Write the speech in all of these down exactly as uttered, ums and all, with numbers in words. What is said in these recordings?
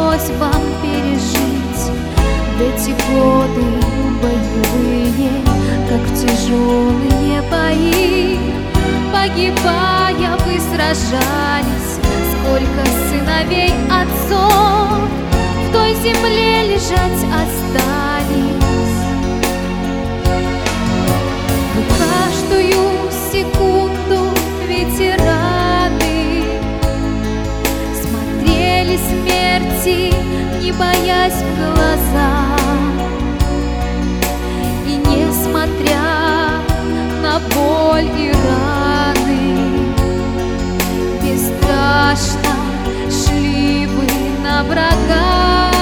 пришлось вам пережить в эти годы боевые, как в тяжелые бои. Погибая, вы сражались, сколько сыновей отцов в той земле лежать остались. Вы каждую секунду ветераны, смотрели смерти, не боясь в глаза. И несмотря на боль и раны, бесстрашно шли вы на врага.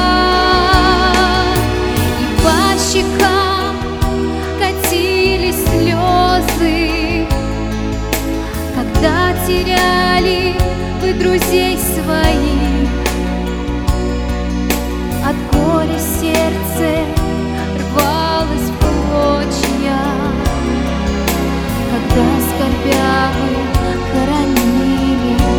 И по щекам катились слезы, когда теряли вы друзей своих. От горя сердце рвалось в клочья, когда скорбя вы хоронили их.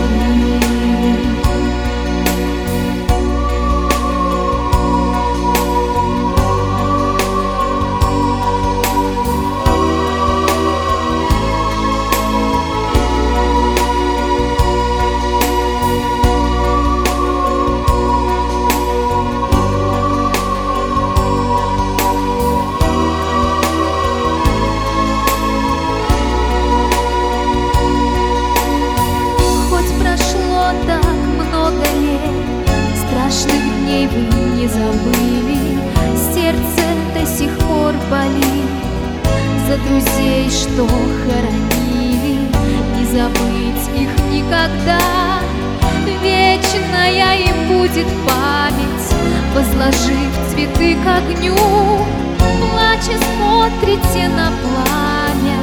Страшных дней вы не забыли, сердце до сих пор болит за друзей, что хоронили. Не забыть их никогда, вечная им будет память. Возложив цветы к огню, плача смотрите на пламя.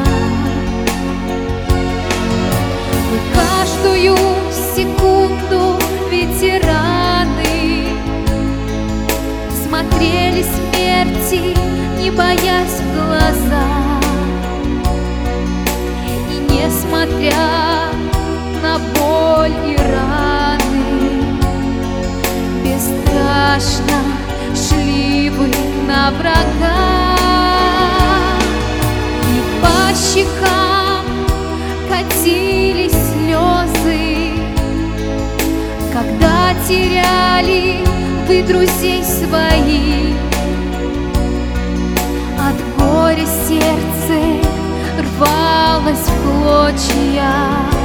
Вы каждую секунду ветераны, смотрели смерти, не боясь в глаза. И несмотря на боль и раны, бесстрашно шли вы на врага. И по щекам катились слезы, когда теряли вы друзей своих. От горя сердце рвалось в клочья,